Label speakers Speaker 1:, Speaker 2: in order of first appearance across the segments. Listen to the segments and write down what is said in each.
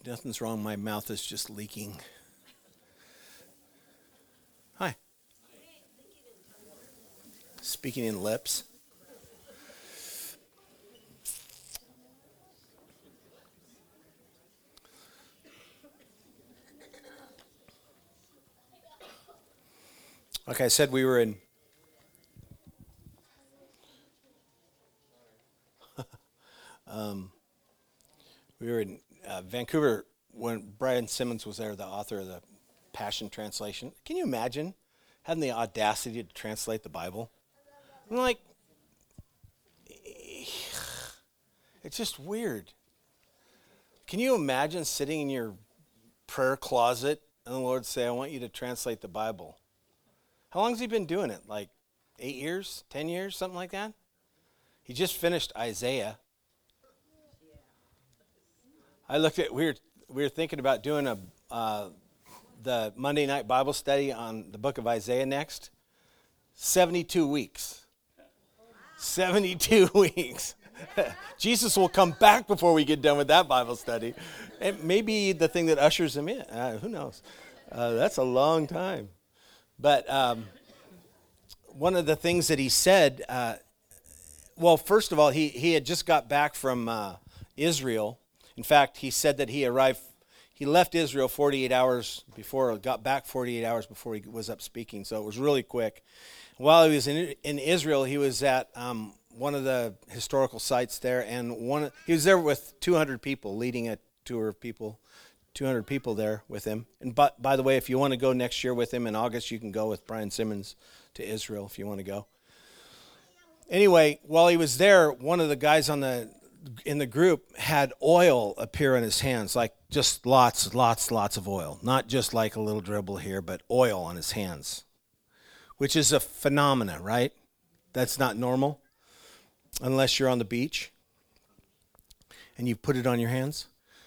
Speaker 1: Nothing's wrong. My mouth is just leaking. Hi. Speaking in lips. Like I said, we were in Vancouver when Brian Simmons was there, the author of the Passion Translation. Can you imagine having the audacity to translate the Bible? I'm like, it's just weird. Can you imagine sitting in your prayer closet and the Lord say, I want you to translate the Bible? How long has he been doing it? Like 8 years, 10 years, something like that? He just finished Isaiah. I looked at, we were thinking about doing the Monday night Bible study on the book of Isaiah next. 72 weeks. 72 weeks. Jesus will come back before we get done with that Bible study. It may be the thing that ushers him in. Who knows? That's a long time. But one of the things that he said, well, first of all, he had just got back from Israel. In fact, he said that he left Israel 48 hours before, got back 48 hours before he was up speaking, so it was really quick. While he was in Israel, he was at one of the historical sites there, and he was there with 200 people, leading a tour of people, 200 people there with him. And by the way, if you want to go next year with him in August, you can go with Brian Simmons to Israel if you want to go. Anyway, while he was there, one of the guys in the group had oil appear in his hands, like just lots of oil. Not just like a little dribble here, but oil on his hands, which is a phenomena, right? That's not normal unless you're on the beach and you put it on your hands.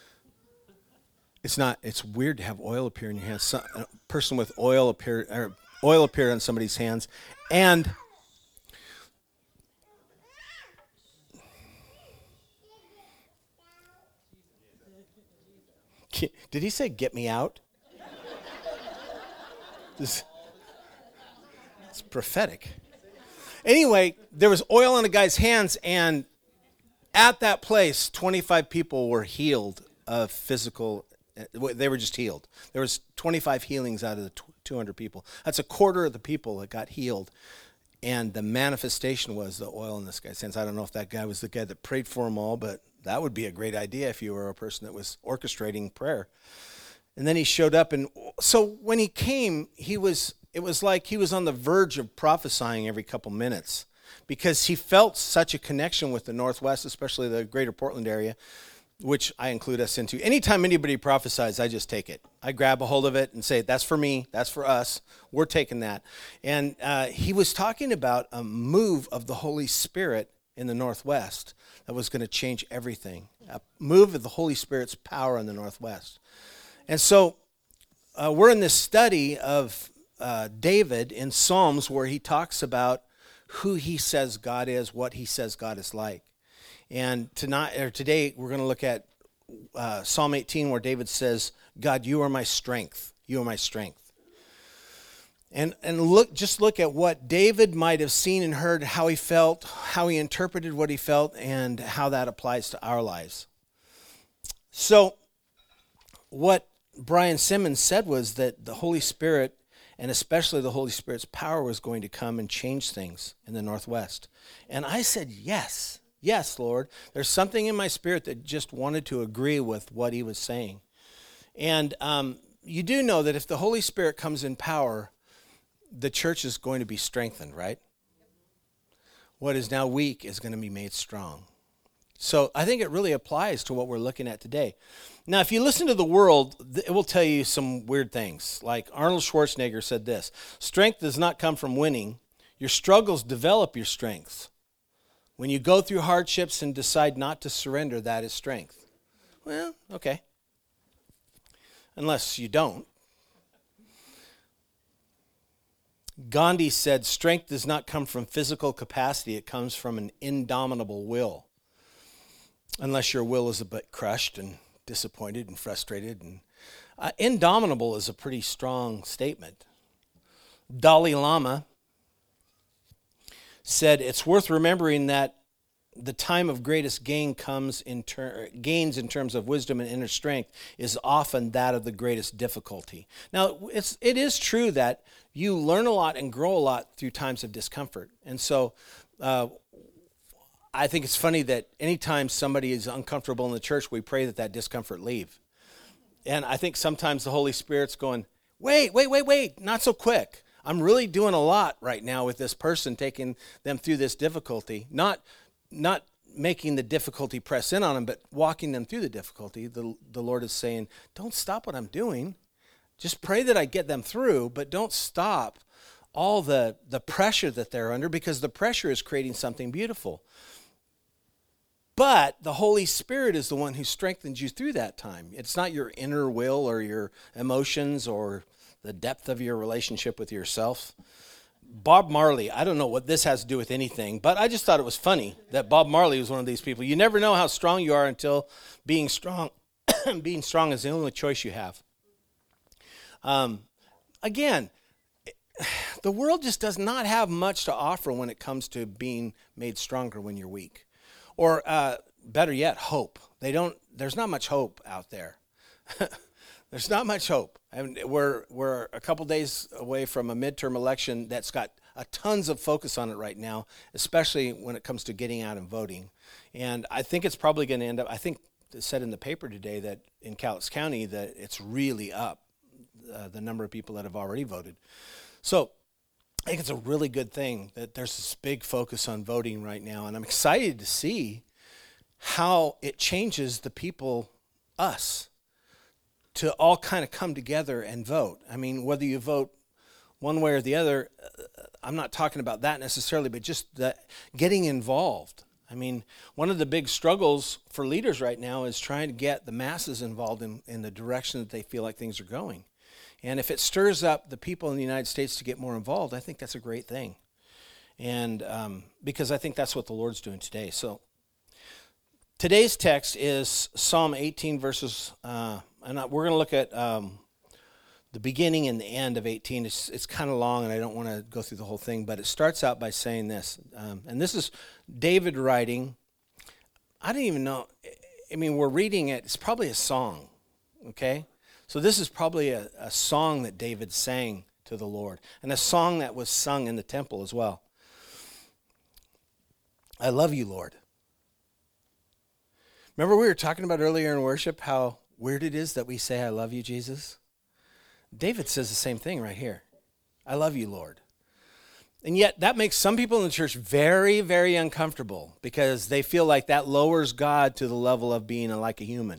Speaker 1: It's weird to have oil appear in your hands. A person with oil appeared on somebody's hands. And did he say, get me out? It's prophetic. Anyway, there was oil on a guy's hands, and at that place, 25 people were healed of physical. They were just healed. There was 25 healings out of the 200 people. That's a quarter of the people that got healed. And the manifestation was the oil in this guy's hands. I don't know if that guy was the guy that prayed for them all, but that would be a great idea if you were a person that was orchestrating prayer. And then he showed up, and so when he came, it was like he was on the verge of prophesying every couple minutes because he felt such a connection with the Northwest, especially the greater Portland area, which I include us into. Anytime anybody prophesies, I just take it. I grab a hold of it and say, that's for me, that's for us, we're taking that. And he was talking about a move of the Holy Spirit in the Northwest that was going to change everything. A move of the Holy Spirit's power in the Northwest. And so we're in this study of David in Psalms where he talks about who he says God is, what he says God is like. And today we're going to look at Psalm 18 where David says, God, you are my strength. You are my strength. And look at what David might have seen and heard, how he felt, how he interpreted what he felt, and how that applies to our lives. So what Brian Simmons said was that the Holy Spirit, and especially the Holy Spirit's power, was going to come and change things in the Northwest. And I said, yes, Lord. There's something in my spirit that just wanted to agree with what he was saying. And you do know that if the Holy Spirit comes in power, the church is going to be strengthened, right? What is now weak is going to be made strong. So I think it really applies to what we're looking at today. Now, if you listen to the world, it will tell you some weird things. Like Arnold Schwarzenegger said this, strength does not come from winning. Your struggles develop your strengths. When you go through hardships and decide not to surrender, that is strength. Well, okay. Unless you don't. Gandhi said, strength does not come from physical capacity. It comes from an indomitable will. Unless your will is a bit crushed and disappointed and frustrated. And indomitable is a pretty strong statement. Dalai Lama said, it's worth remembering that the time of greatest gains in terms of wisdom and inner strength is often that of the greatest difficulty. Now, it is true that you learn a lot and grow a lot through times of discomfort. And so I think it's funny that anytime somebody is uncomfortable in the church, we pray that discomfort leave. And I think sometimes the Holy Spirit's going, wait, not so quick. I'm really doing a lot right now with this person, taking them through this difficulty. Not making the difficulty press in on them, but walking them through the difficulty. The Lord is saying, don't stop what I'm doing. Just pray that I get them through, but don't stop all the pressure that they're under, because the pressure is creating something beautiful. But the Holy Spirit is the one who strengthens you through that time. It's not your inner will or your emotions or the depth of your relationship with yourself. Bob Marley, I don't know what this has to do with anything, but I just thought it was funny that Bob Marley was one of these people. You never know how strong you are until being strong is the only choice you have. Again, the world just does not have much to offer when it comes to being made stronger when you're weak. Or better yet, hope. There's not much hope out there. There's not much hope. And we're a couple days away from a midterm election that's got tons of focus on it right now, especially when it comes to getting out and voting. And I think it's probably going to end up, I think it said in the paper today that in Cowlitz County that it's really up, the number of people that have already voted. So I think it's a really good thing that there's this big focus on voting right now. And I'm excited to see how it changes the people, us, to all kind of come together and vote. I mean, whether you vote one way or the other, I'm not talking about that necessarily, but just getting involved. I mean, one of the big struggles for leaders right now is trying to get the masses involved in the direction that they feel like things are going. And if it stirs up the people in the United States to get more involved, I think that's a great thing. And because I think that's what the Lord's doing today. So today's text is Psalm 18 verses, and we're going to look at the beginning and the end of 18. It's kind of long, and I don't want to go through the whole thing, but it starts out by saying this. And this is David writing. I don't even know. I mean, we're reading it. It's probably a song, okay? So this is probably a song that David sang to the Lord, and a song that was sung in the temple as well. I love you, Lord. Remember we were talking about earlier in worship how weird it is that we say, I love you, Jesus? David says the same thing right here. I love you, Lord. And yet that makes some people in the church very, very uncomfortable because they feel like that lowers God to the level of being like a human.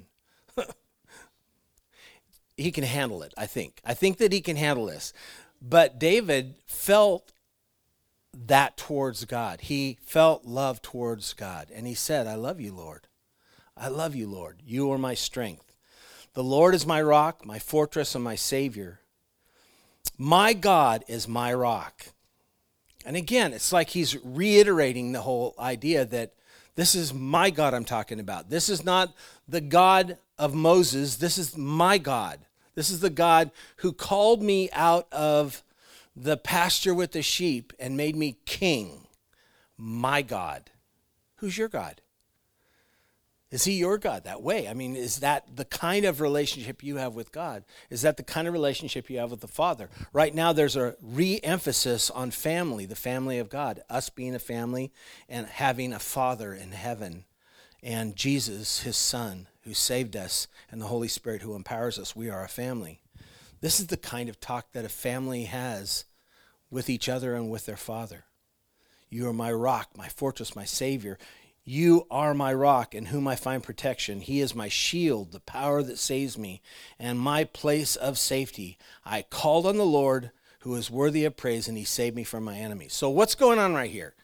Speaker 1: He can handle it, I think. I think that he can handle this. But David felt that towards God. He felt love towards God. And he said, I love you, Lord. I love you, Lord. You are my strength. The Lord is my rock, my fortress, and my Savior. My God is my rock. And again, it's like he's reiterating the whole idea that this is my God I'm talking about. This is not the God of Moses. This is my God. This is the God who called me out of the pasture with the sheep and made me king. My God. Who's your God? Is he your God that way? I mean, is that the kind of relationship you have with God? Is that the kind of relationship you have with the Father? Right now, there's a re-emphasis on family, the family of God, us being a family and having a Father in heaven, and Jesus, his Son, who saved us, and the Holy Spirit who empowers us. We are a family. This is the kind of talk that a family has with each other and with their Father. You are my rock, my fortress, my Savior. You are my rock in whom I find protection. He is my shield, the power that saves me, and my place of safety. I called on the Lord, who is worthy of praise, and he saved me from my enemies. So what's going on right here?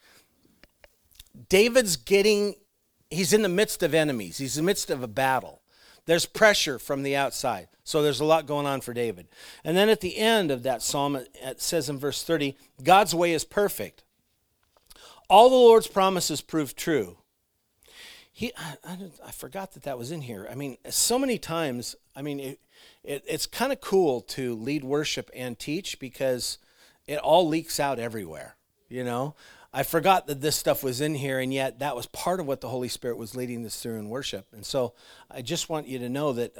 Speaker 1: He's in the midst of enemies. He's in the midst of a battle. There's pressure from the outside. So there's a lot going on for David. And then at the end of that psalm, it says in verse 30, God's way is perfect. All the Lord's promises prove true. I forgot that was in here. I mean, so many times, I mean, it's kind of cool to lead worship and teach because it all leaks out everywhere, you know? I forgot that this stuff was in here, and yet that was part of what the Holy Spirit was leading us through in worship. And so I just want you to know that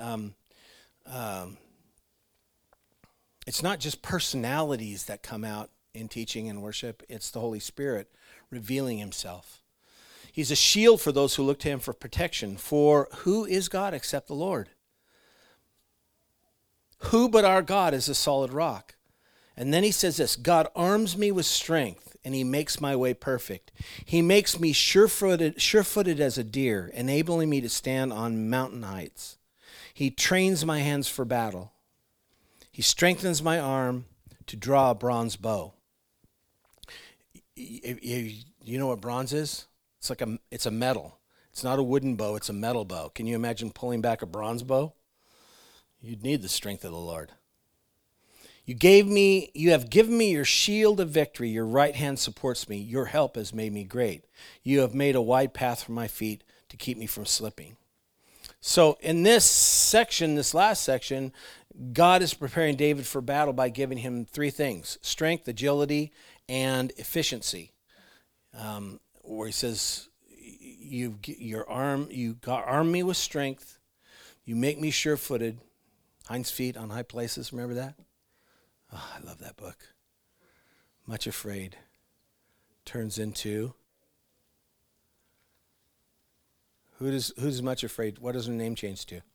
Speaker 1: it's not just personalities that come out in teaching and worship. It's the Holy Spirit revealing himself. He's a shield for those who look to him for protection. For who is God except the Lord? Who but our God is a solid rock? And then he says this, God arms me with strength, and he makes my way perfect. He makes me sure-footed as a deer, enabling me to stand on mountain heights. He trains my hands for battle. He strengthens my arm to draw a bronze bow. You know what bronze is? It's a metal. It's not a wooden bow, it's a metal bow. Can you imagine pulling back a bronze bow? You'd need the strength of the Lord. You have given me your shield of victory. Your right hand supports me. Your help has made me great. You have made a wide path for my feet to keep me from slipping. So in this last section, God is preparing David for battle by giving him three things: strength, agility, and efficiency. Where he says, you arm me with strength, you make me sure-footed, hinds feet on high places. Remember that? Oh, I love that book. Much Afraid turns into who's Much Afraid? What does her name change to?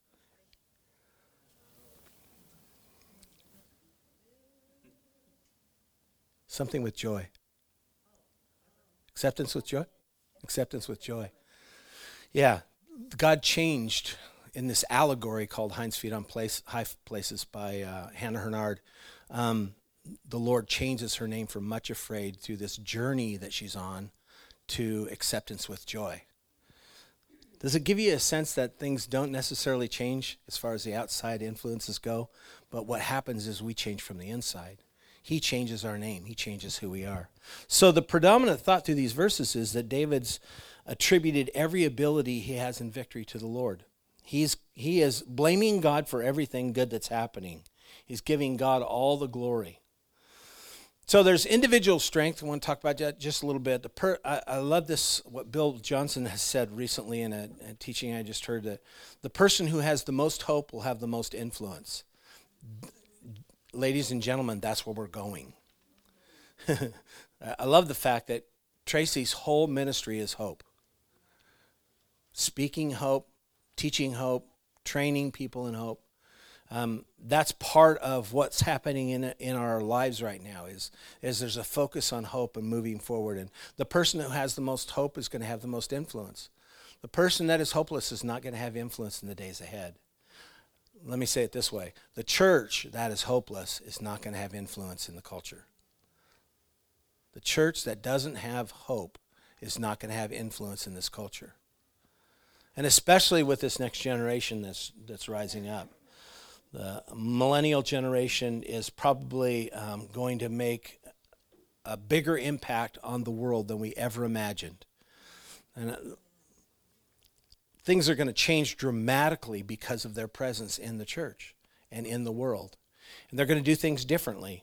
Speaker 1: Something with joy. Acceptance with joy? Acceptance with joy. Yeah, God changed in this allegory called Hinds Feet on High Places by Hannah Hurnard. The Lord changes her name from Much Afraid through this journey that she's on to acceptance with joy. Does it give you a sense that things don't necessarily change as far as the outside influences go, but what happens is we change from the inside? He changes our name. He changes who we are. So the predominant thought through these verses is that David's attributed every ability he has in victory to the Lord. He is blaming God for everything good that's happening. He's giving God all the glory. So there's individual strength. I want to talk about that just a little bit. I love this, what Bill Johnson has said recently in a teaching I just heard, that the person who has the most hope will have the most influence. Ladies and gentlemen, that's where we're going. I love the fact that Tracy's whole ministry is hope. Speaking hope, teaching hope, training people in hope. That's part of what's happening in our lives right now is there's a focus on hope and moving forward. And the person who has the most hope is going to have the most influence. The person that is hopeless is not going to have influence in the days ahead. Let me say it this way. The church that is hopeless is not going to have influence in the culture. The church that doesn't have hope is not going to have influence in this culture. And especially with this next generation that's rising up. The millennial generation is probably going to make a bigger impact on the world than we ever imagined. And things are going to change dramatically because of their presence in the church and in the world. And they're going to do things differently.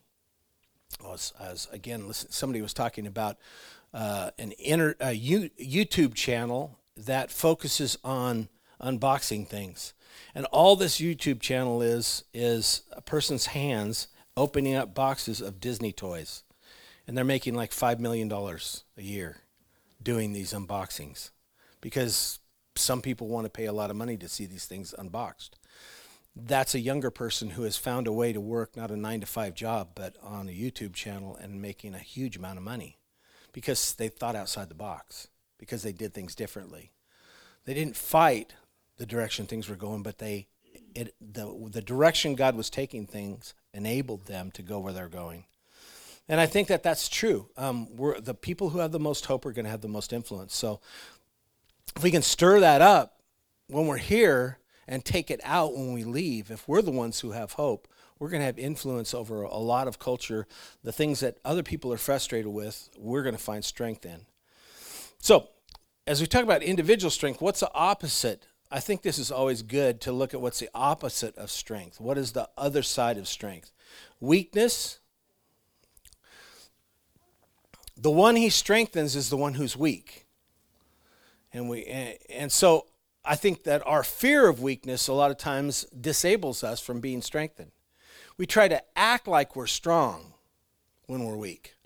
Speaker 1: As again, somebody was talking about an YouTube channel that focuses on unboxing things. And all this YouTube channel is a person's hands opening up boxes of Disney toys. And they're making like $5 million a year doing these unboxings because some people want to pay a lot of money to see these things unboxed. That's a younger person who has found a way to work not a 9-to-5 job, but on a YouTube channel and making a huge amount of money because they thought outside the box, because they did things differently. They didn't fight the direction things were going, but the direction God was taking things enabled them to go where they're going. And I think that that's true. The people who have the most hope are going to have the most influence. So if we can stir that up when we're here and take it out when we leave, if we're the ones who have hope, we're going to have influence over a lot of culture. The things that other people are frustrated with, we're going to find strength in. So as we talk about individual strength, what's the opposite? I think this is always good to look at what's the opposite of strength. What is the other side of strength? Weakness. The one he strengthens is the one who's weak. And so I think that our fear of weakness a lot of times disables us from being strengthened. We try to act like we're strong when we're weak.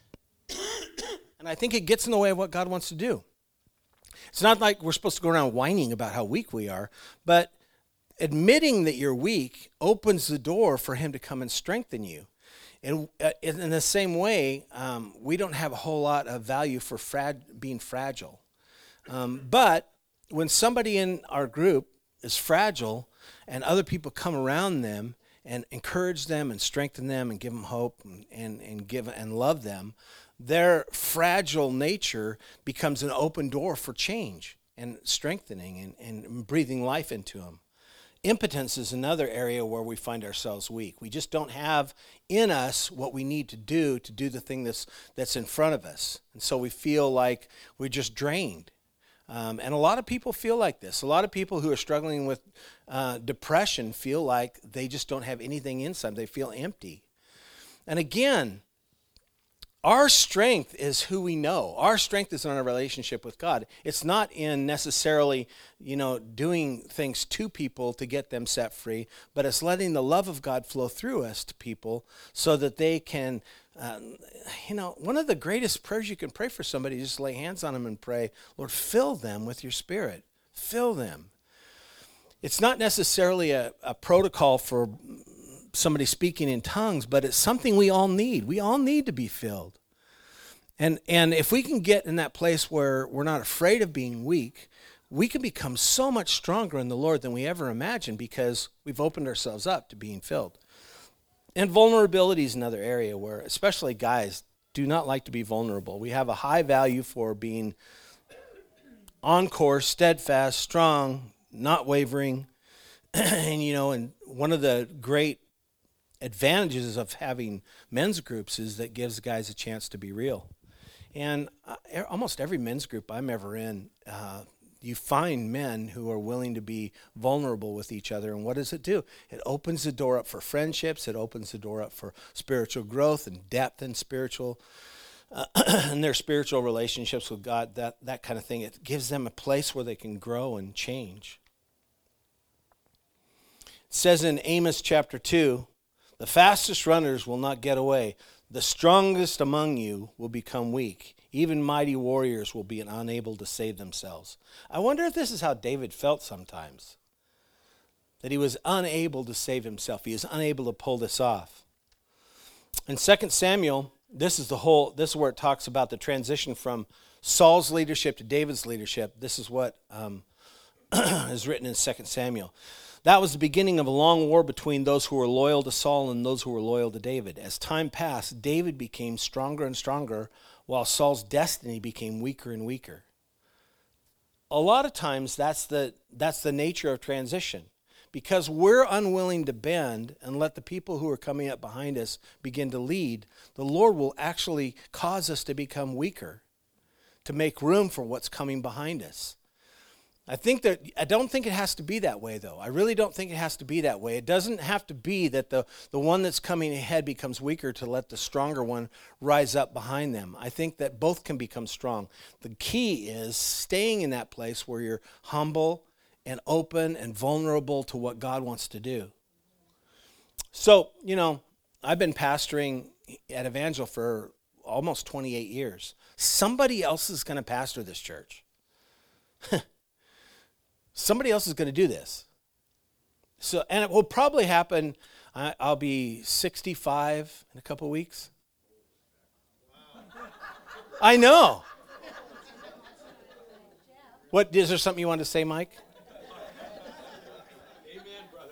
Speaker 1: And I think it gets in the way of what God wants to do. It's not like we're supposed to go around whining about how weak we are, but admitting that you're weak opens the door for him to come and strengthen you. And in the same way, we don't have a whole lot of value for being fragile. But when somebody in our group is fragile and other people come around them and encourage them and strengthen them and give them hope and give and love them, their fragile nature becomes an open door for change and strengthening and breathing life into them. Impotence is another area where we find ourselves weak. We just don't have in us what we need to do the thing that's in front of us. And so we feel like we're just drained. And a lot of people feel like this. A lot of people who are struggling with depression feel like they just don't have anything inside. They feel empty. And again, our strength is who we know. Our strength is in our relationship with God. It's not in necessarily, doing things to people to get them set free, but it's letting the love of God flow through us to people so that they can, one of the greatest prayers you can pray for somebody is just lay hands on them and pray, Lord, fill them with your Spirit. Fill them. It's not necessarily a protocol for somebody speaking in tongues, but it's something we all need. We all need to be filled. And if we can get in that place where we're not afraid of being weak, we can become so much stronger in the Lord than we ever imagined because we've opened ourselves up to being filled. And vulnerability is another area where especially guys do not like to be vulnerable. We have a high value for being on course, steadfast, strong, not wavering. And one of the great advantages of having men's groups is that gives guys a chance to be real. And almost every men's group I'm ever in, you find men who are willing to be vulnerable with each other. And what does it do? It opens the door up for friendships. It opens the door up for spiritual growth and depth and spiritual, and their spiritual relationships with God, that kind of thing. It gives them a place where they can grow and change. It says in Amos chapter 2, the fastest runners will not get away. The strongest among you will become weak. Even mighty warriors will be unable to save themselves. I wonder if this is how David felt sometimes. That he was unable to save himself. He was unable to pull this off. In 2 Samuel, this is where it talks about the transition from Saul's leadership to David's leadership. This is what is written in 2 Samuel. That was the beginning of a long war between those who were loyal to Saul and those who were loyal to David. As time passed, David became stronger and stronger, while Saul's destiny became weaker and weaker. A lot of times, that's the nature of transition. Because we're unwilling to bend and let the people who are coming up behind us begin to lead, the Lord will actually cause us to become weaker, to make room for what's coming behind us. I don't think it has to be that way, though. I really don't think it has to be that way. It doesn't have to be that the one that's coming ahead becomes weaker to let the stronger one rise up behind them. I think that both can become strong. The key is staying in that place where you're humble and open and vulnerable to what God wants to do. So, I've been pastoring at Evangel for almost 28 years. Somebody else is going to pastor this church. Somebody else is going to do this. So, and it will probably happen. I'll be 65 in a couple of weeks. I know. What is there something you want to say, Mike? Amen, brother.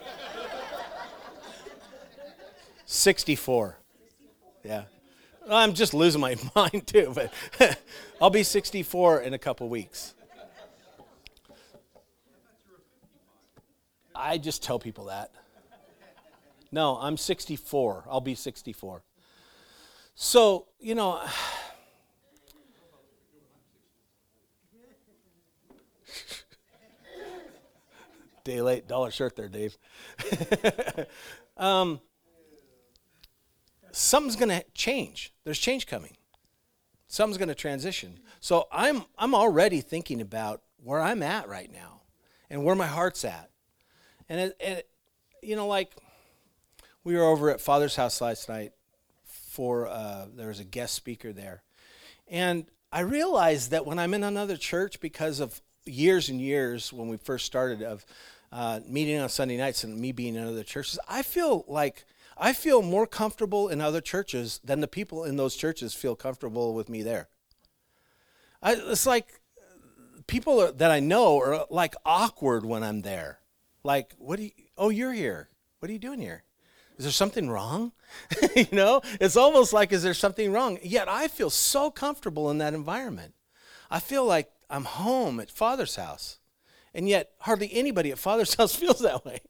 Speaker 1: 64. Yeah. I'm just losing my mind too, but I'll be 64 in a couple of weeks. I just tell people that. No, I'm 64. I'll be 64. So, Day late, dollar short there, Dave. Something's going to change. There's change coming. Something's going to transition. So I'm already thinking about where I'm at right now and where my heart's at. And like we were over at Father's house last night for there was a guest speaker there. And I realized that when I'm in another church, because of years and years when we first started of meeting on Sunday nights and me being in other churches, I feel more comfortable in other churches than the people in those churches feel comfortable with me there. It's like people that I know are like awkward when I'm there. Like, you're here. What are you doing here? Is there something wrong? It's almost like, is there something wrong? Yet I feel so comfortable in that environment. I feel like I'm home at Father's house. And yet hardly anybody at Father's house feels that way.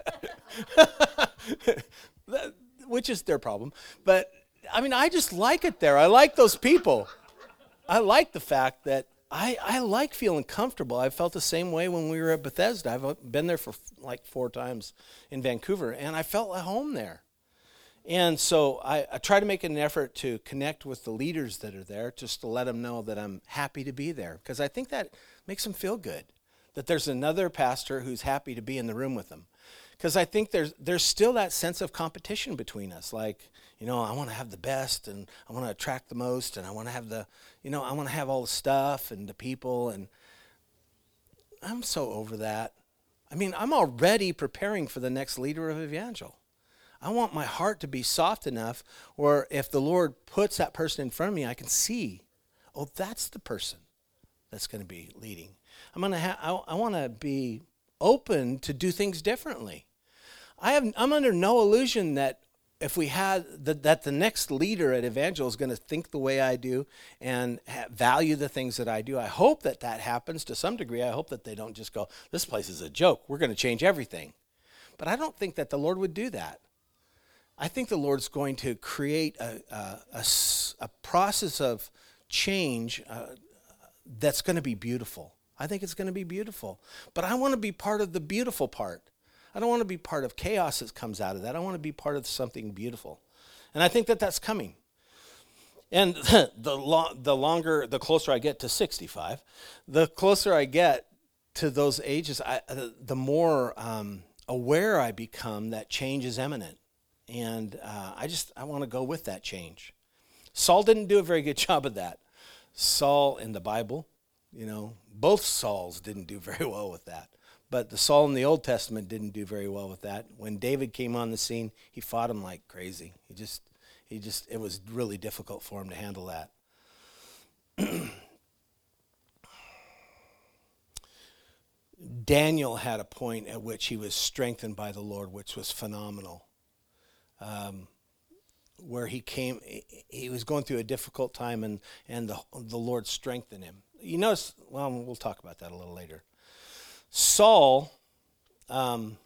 Speaker 1: Which is their problem. But, I just like it there. I like those people. I like the fact that I like feeling comfortable. I felt the same way when we were at Bethesda. I've been there for like 4 times in Vancouver, and I felt at home there. And so I try to make an effort to connect with the leaders that are there, just to let them know that I'm happy to be there, because I think that makes them feel good, that there's another pastor who's happy to be in the room with them. Because I think there's still that sense of competition between us. Like, I want to have the best, and I want to attract the most, and I want to have I want to have all the stuff and the people, and I'm so over that. I'm already preparing for the next leader of Evangel. I want my heart to be soft enough where if the Lord puts that person in front of me, I can see, that's the person that's going to be leading. I want to be open to do things differently. I'm under no illusion that if we had that the next leader at Evangel is going to think the way I do and value the things that I do. I hope that happens to some degree. I hope that they don't just go, this place is a joke, we're going to change everything. But I don't think that the Lord would do that. I think the Lord's going to create a process of change that's going to be beautiful. I think it's going to be beautiful. But I want to be part of the beautiful part. I don't want to be part of chaos that comes out of that. I want to be part of something beautiful. And I think that that's coming. And the closer I get to 65, the closer I get to those ages, the more aware I become that change is imminent. And I want to go with that change. Saul didn't do a very good job of that. Saul in the Bible, both Sauls didn't do very well with that. But the Saul in the Old Testament didn't do very well with that. When David came on the scene, he fought him like crazy. It was really difficult for him to handle that. Daniel had a point at which he was strengthened by the Lord, which was phenomenal. Where he was going through a difficult time, and the Lord strengthened him. You notice, we'll talk about that a little later. Saul, who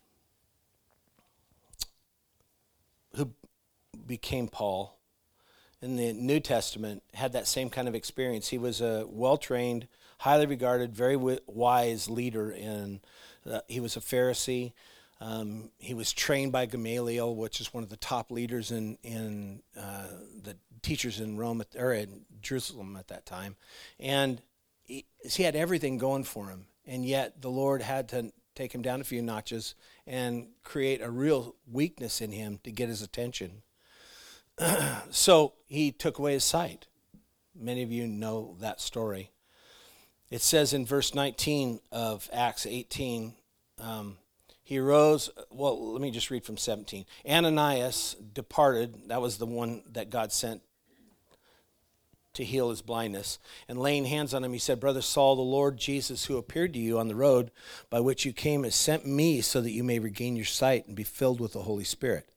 Speaker 1: became Paul in the New Testament, had that same kind of experience. He was a well-trained, highly regarded, very wise leader. He was a Pharisee. He was trained by Gamaliel, which is one of the top leaders in the teachers in Rome or in Jerusalem at that time, and he had everything going for him. And yet the Lord had to take him down a few notches and create a real weakness in him to get his attention. So he took away his sight. Many of you know that story. It says in verse 19 of Acts 18, he arose, let me just read from 17. Ananias departed, that was the one that God sent to heal his blindness. And laying hands on him, he said, Brother Saul, the Lord Jesus, who appeared to you on the road by which you came, has sent me so that you may regain your sight and be filled with the Holy Spirit.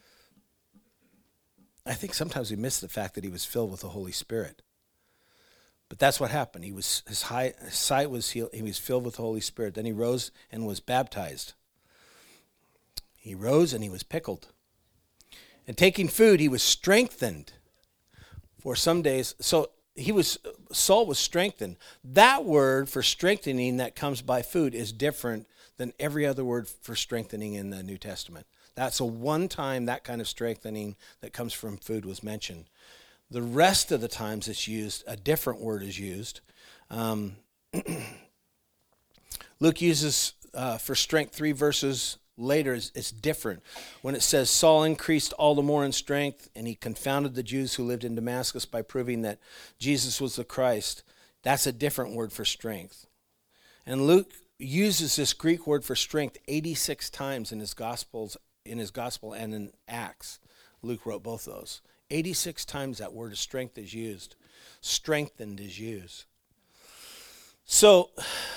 Speaker 1: I think sometimes we miss the fact that he was filled with the Holy Spirit. But that's what happened. His sight was healed. He was filled with the Holy Spirit. Then he rose and was baptized. He rose and he was pickled. And taking food, he was strengthened for some days. So Saul was strengthened. That word for strengthening that comes by food is different than every other word for strengthening in the New Testament. That's a one time that kind of strengthening that comes from food was mentioned. The rest of the times it's used, a different word is used. Luke uses for strength 3 verses later. It's different. When it says Saul increased all the more in strength and he confounded the Jews who lived in Damascus by proving that Jesus was the Christ, that's a different word for strength. And Luke uses this Greek word for strength 86 times in his gospel and in Acts. Luke wrote both those. 86 times that word of strength is used. Strengthened is used. So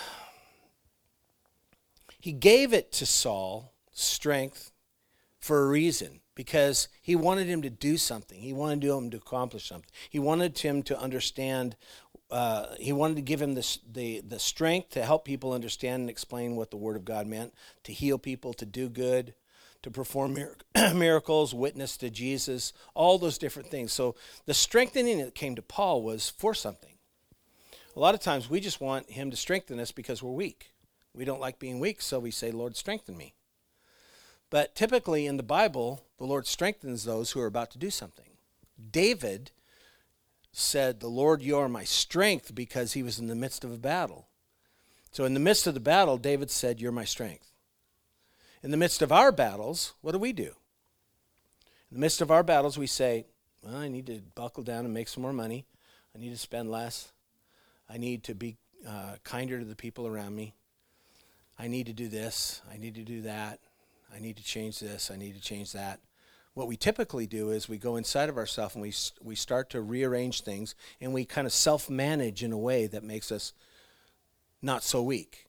Speaker 1: he gave it to Saul, strength, for a reason, because he wanted him to do something. He wanted him to accomplish something. He wanted him to understand. He wanted to give him the strength to help people understand and explain what the Word of God meant, to heal people, to do good, to perform miracles, witness to Jesus, all those different things. So the strengthening that came to Paul was for something. A lot of times we just want him to strengthen us because we're weak. We don't like being weak, so we say, Lord, strengthen me. But typically in the Bible, the Lord strengthens those who are about to do something. David said, the Lord, you are my strength, because he was in the midst of a battle. So in the midst of the battle, David said, you're my strength. In the midst of our battles, what do? In the midst of our battles, we say, well, I need to buckle down and make some more money. I need to spend less. I need to be kinder to the people around me. I need to do this. I need to do that. I need to change this. I need to change that. What we typically do is we go inside of ourselves and we start to rearrange things, and we kind of self-manage in a way that makes us not so weak.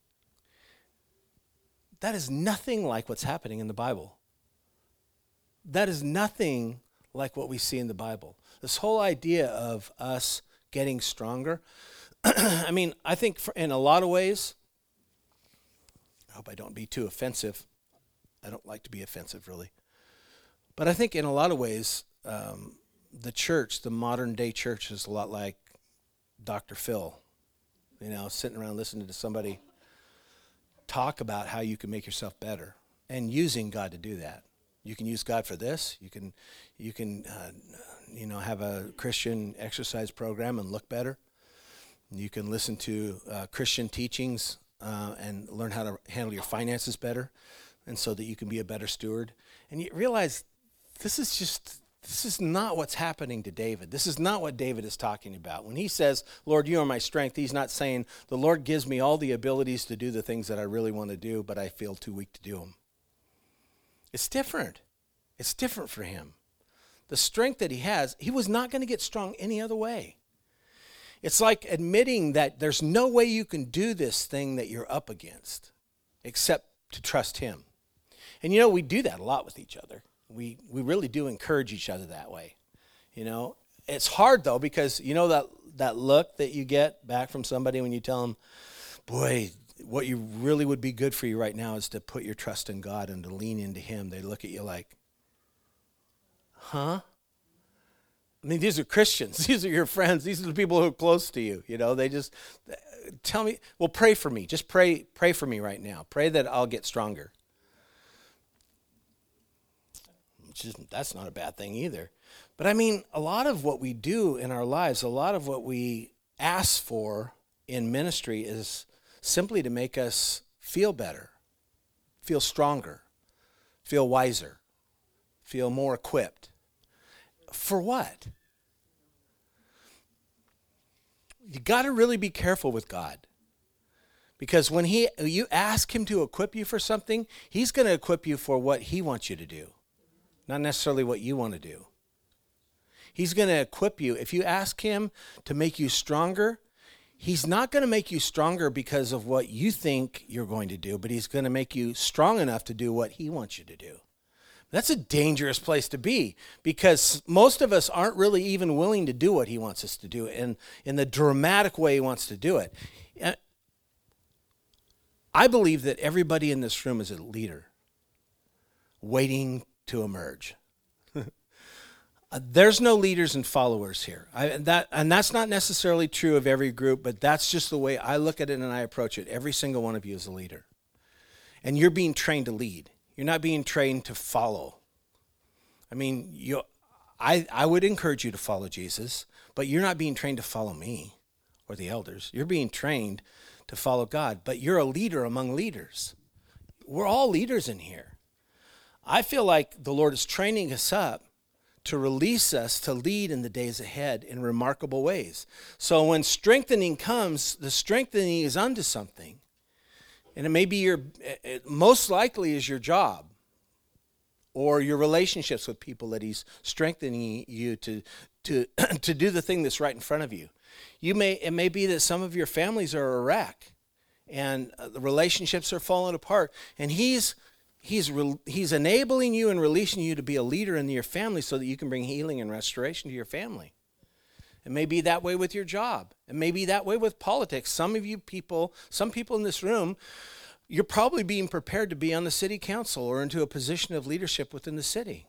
Speaker 1: That is nothing like what's happening in the Bible. That is nothing like what we see in the Bible. This whole idea of us getting stronger, I mean, I think in a lot of ways, I hope I don't be too offensive. I don't like to be offensive, really. But I think in a lot of ways, the church, the modern day church, is a lot like Dr. Phil, sitting around listening to somebody talk about how you can make yourself better and using God to do that. You can use God for this. You can have a Christian exercise program and look better. You can listen to Christian teachings and learn how to handle your finances better, and so that you can be a better steward. And you realize this is not what's happening to David. This is not what David is talking about. When he says, Lord, you are my strength, he's not saying, the Lord gives me all the abilities to do the things that I really want to do, but I feel too weak to do them. It's different. It's different for him. The strength that he has, he was not going to get strong any other way. It's like admitting that there's no way you can do this thing that you're up against except to trust him. And we do that a lot with each other. We really do encourage each other that way. It's hard though, because that look that you get back from somebody when you tell them, boy, what you really would be good for you right now is to put your trust in God and to lean into him. They look at you like, huh? I mean, these are Christians. These are your friends. These are the people who are close to you. They just tell me, well, pray for me. Just pray for me right now. Pray that I'll get stronger. That's not a bad thing either. But I mean, a lot of what we do in our lives, a lot of what we ask for in ministry is simply to make us feel better, feel stronger, feel wiser, feel more equipped. For what? You got to really be careful with God. Because when you ask him to equip you for something, he's going to equip you for what he wants you to do, not necessarily what you want to do. He's going to equip you. If you ask him to make you stronger, he's not going to make you stronger because of what you think you're going to do, but he's going to make you strong enough to do what he wants you to do. That's a dangerous place to be, because most of us aren't really even willing to do what he wants us to do in the dramatic way he wants to do it. I believe that everybody in this room is a leader waiting to emerge. There's no leaders and followers here. And that's not necessarily true of every group, but that's just the way I look at it and I approach it. Every single one of you is a leader. And you're being trained to lead. You're not being trained to follow. I mean, I would encourage you to follow Jesus, but you're not being trained to follow me or the elders. You're being trained to follow God, but you're a leader among leaders. We're all leaders in here. I feel like the Lord is training us up to release us to lead in the days ahead in remarkable ways. So when strengthening comes, the strengthening is unto something. And it may be it most likely is your job or your relationships with people that he's strengthening you to to do the thing that's right in front of you. It may be that some of your families are a wreck and the relationships are falling apart, and he's enabling you and releasing you to be a leader in your family so that you can bring healing and restoration to your family. It may be that way with your job. It may be that way with politics. Some people in this room, you're probably being prepared to be on the city council or into a position of leadership within the city.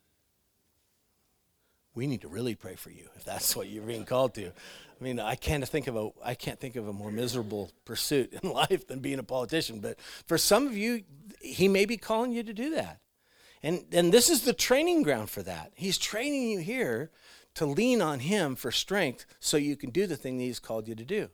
Speaker 1: We need to really pray for you if that's what you're being called to. I mean, I can't think of a more miserable pursuit in life than being a politician. But for some of you, he may be calling you to do that. And this is the training ground for that. He's training you here to lean on him for strength so you can do the thing that he's called you to do.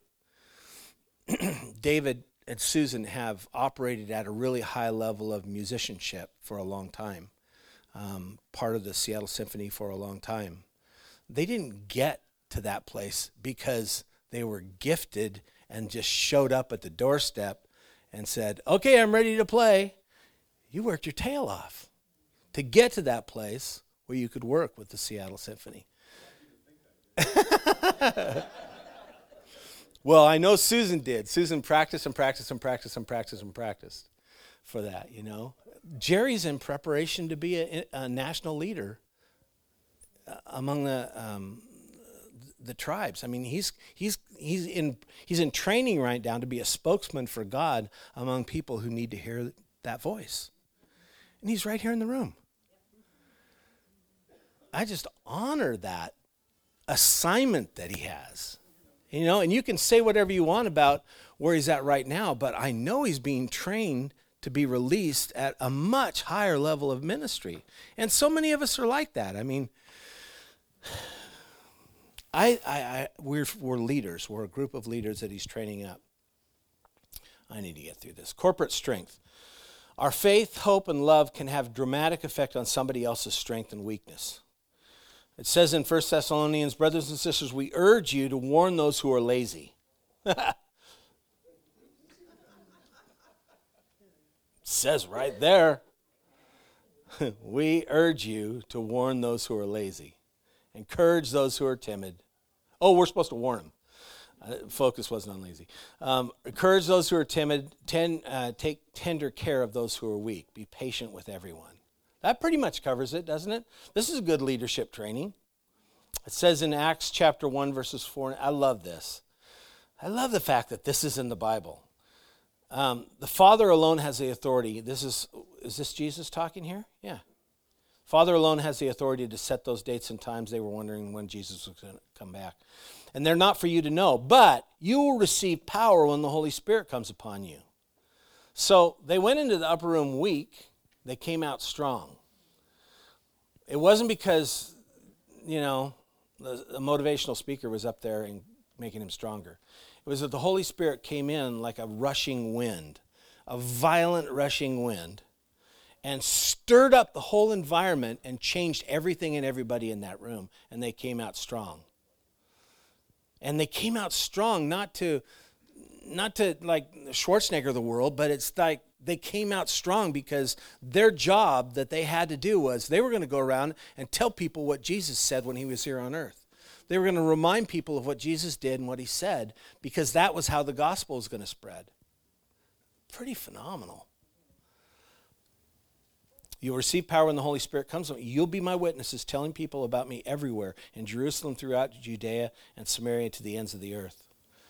Speaker 1: David and Susan have operated at a really high level of musicianship for a long time. Part of the Seattle Symphony for a long time. They didn't get to that place because they were gifted and just showed up at the doorstep and said, okay, I'm ready to play. You worked your tail off to get to that place where you could work with the Seattle Symphony. Well, I know Susan did. Susan practiced and practiced and practiced and practiced and practiced for that, you know. Jerry's in preparation to be a national leader among the tribes. I mean, he's in training right now to be a spokesman for God among people who need to hear that voice. And he's right here in the room. I just honor that assignment that he has. You know, and you can say whatever you want about where he's at right now, but I know he's being trained to be released at a much higher level of ministry. And so many of us are like that. I mean, we're leaders. We're a group of leaders that he's training up. I need to get through this. Corporate strength. Our faith, hope, and love can have dramatic effect on somebody else's strength and weakness. It says in 1 Thessalonians, brothers and sisters, we urge you to warn those who are lazy. Says right there. We urge you to warn those who are lazy. Encourage those who are timid. Oh, we're supposed to warn them. Focus wasn't on lazy. Encourage those who are timid. Take tender care of those who are weak. Be patient with everyone. That pretty much covers it, doesn't it? This is good leadership training. It says in Acts chapter 1, verses 4, I love this. I love the fact that this is in the Bible. The Father alone has the authority. Is this Jesus talking here? Yeah. Father alone has the authority to set those dates and times. They were wondering when Jesus was going to come back. And they're not for you to know, but you will receive power when the Holy Spirit comes upon you. So they went into the upper room weak. They came out strong. It wasn't because, you know, the motivational speaker was up there and making him stronger. It was that the Holy Spirit came in like a rushing wind, a violent rushing wind, and stirred up the whole environment and changed everything and everybody in that room, and they came out strong. And they came out strong not to like Schwarzenegger of the world, but it's like they came out strong because their job that they had to do was they were going to go around and tell people what Jesus said when he was here on earth. They were going to remind people of what Jesus did and what he said, because that was how the gospel was going to spread. Pretty phenomenal. You'll receive power when the Holy Spirit comes on you. You'll be my witnesses, telling people about me everywhere, in Jerusalem, throughout Judea, and Samaria, to the ends of the earth.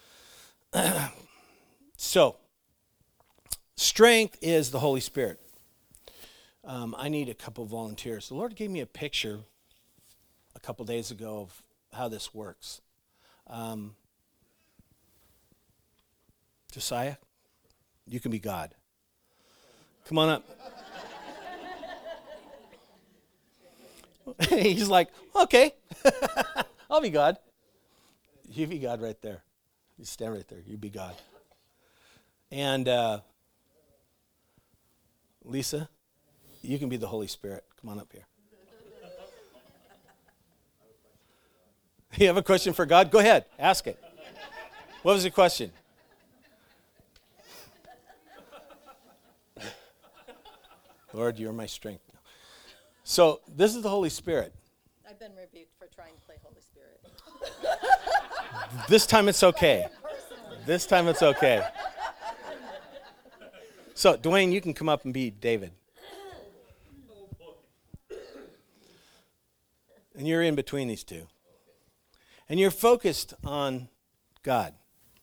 Speaker 1: So, strength is the Holy Spirit. I need a couple volunteers. The Lord gave me a picture a couple days ago of how this works. Josiah, you can be God. Come on up. He's like, okay, I'll be God. You be God right there. You stand right there. You be God. And Lisa, you can be the Holy Spirit. Come on up here. You have a question for God? Go ahead. Ask it. What was your question? Lord, you're my strength. So this is the Holy Spirit.
Speaker 2: I've been rebuked for trying to play Holy Spirit.
Speaker 1: This time it's okay. This time it's okay. So, Dwayne, you can come up and be David. And you're in between these two. And you're focused on God.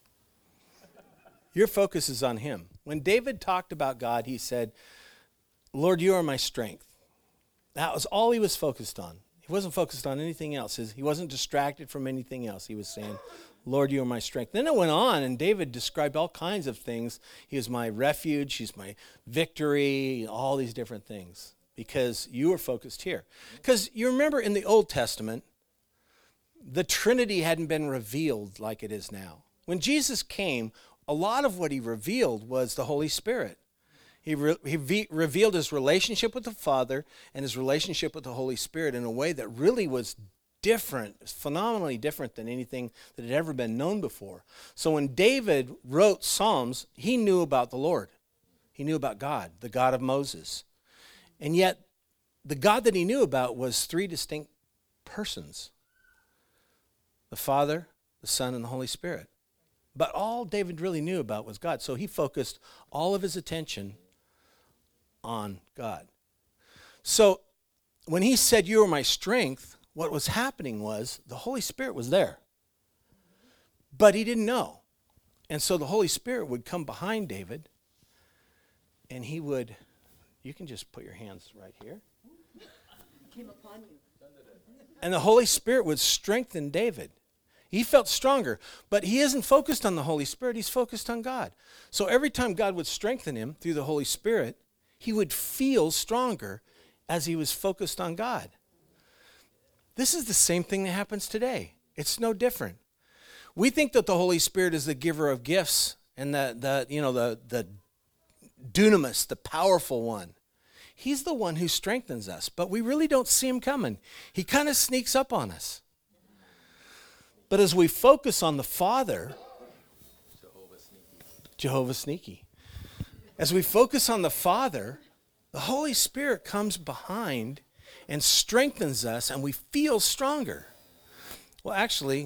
Speaker 1: Your focus is on him. When David talked about God, he said, Lord, you are my strength. That was all he was focused on. He wasn't focused on anything else. He wasn't distracted from anything else. He was saying, Lord, you are my strength. Then it went on, and David described all kinds of things. He is my refuge. He's my victory, all these different things, because you are focused here. Because you remember in the Old Testament, the Trinity hadn't been revealed like it is now. When Jesus came, a lot of what he revealed was the Holy Spirit. He revealed his relationship with the Father and his relationship with the Holy Spirit in a way that really was different, phenomenally different than anything that had ever been known before. So when David wrote Psalms, he knew about the Lord. He knew about God, the God of Moses. And yet, the God that he knew about was three distinct persons: the Father, the Son, and the Holy Spirit. But all David really knew about was God. So he focused all of his attention on God. So when he said, you are my strength, what was happening was the Holy Spirit was there. But he didn't know. And so the Holy Spirit would come behind David, and he would, you can just put your hands right here.
Speaker 2: Came upon you.
Speaker 1: And the Holy Spirit would strengthen David. He felt stronger, but he isn't focused on the Holy Spirit. He's focused on God. So every time God would strengthen him through the Holy Spirit, he would feel stronger as he was focused on God. This is the same thing that happens today. It's no different. We think that the Holy Spirit is the giver of gifts and the dunamis, the powerful one. He's the one who strengthens us, but we really don't see him coming. He kind of sneaks up on us. But as we focus on the Father, Jehovah Sneaky. As we focus on the Father, the Holy Spirit comes behind and strengthens us, and we feel stronger. Well, actually,